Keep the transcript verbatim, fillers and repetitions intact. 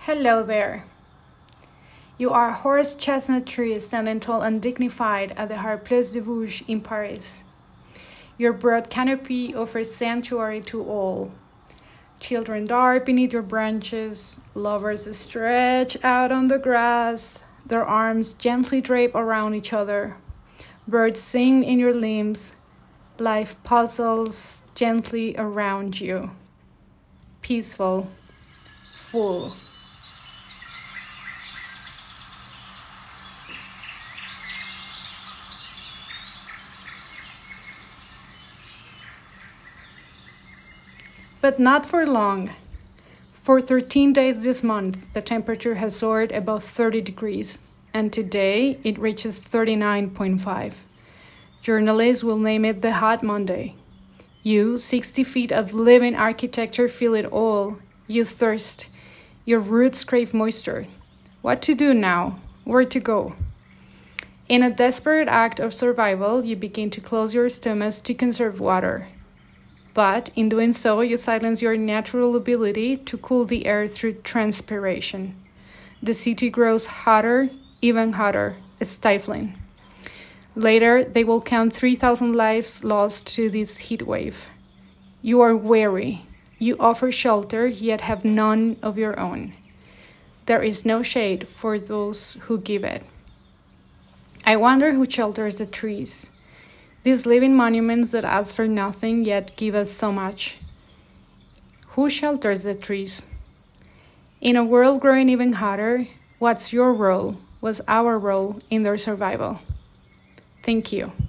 Hello there. You are a horse chestnut tree standing tall and dignified at the Harpless de Vosges in Paris. Your broad canopy offers sanctuary to all. Children dart beneath your branches, lovers stretch out on the grass, their arms gently drape around each other. Birds sing in your limbs, life puzzles gently around you. Peaceful, full. But not for long. For thirteen days this month, the temperature has soared above thirty degrees, and today it reaches thirty-nine point five. Journalists will name it the Hot Monday. You, sixty feet of living architecture, feel it all. You thirst. Your roots crave moisture. What to do now? Where to go? In a desperate act of survival, you begin to close your stomachs to conserve water. But in doing so, you silence your natural ability to cool the air through transpiration. The city grows hotter, even hotter, stifling. Later, they will count three thousand lives lost to this heat wave. You are weary. You offer shelter, yet have none of your own. There is no shade for those who give it. I wonder who shelters the trees. These living monuments that ask for nothing yet give us so much. Who shelters the trees? In a world growing even hotter, what's your role, what's our role in their survival? Thank you.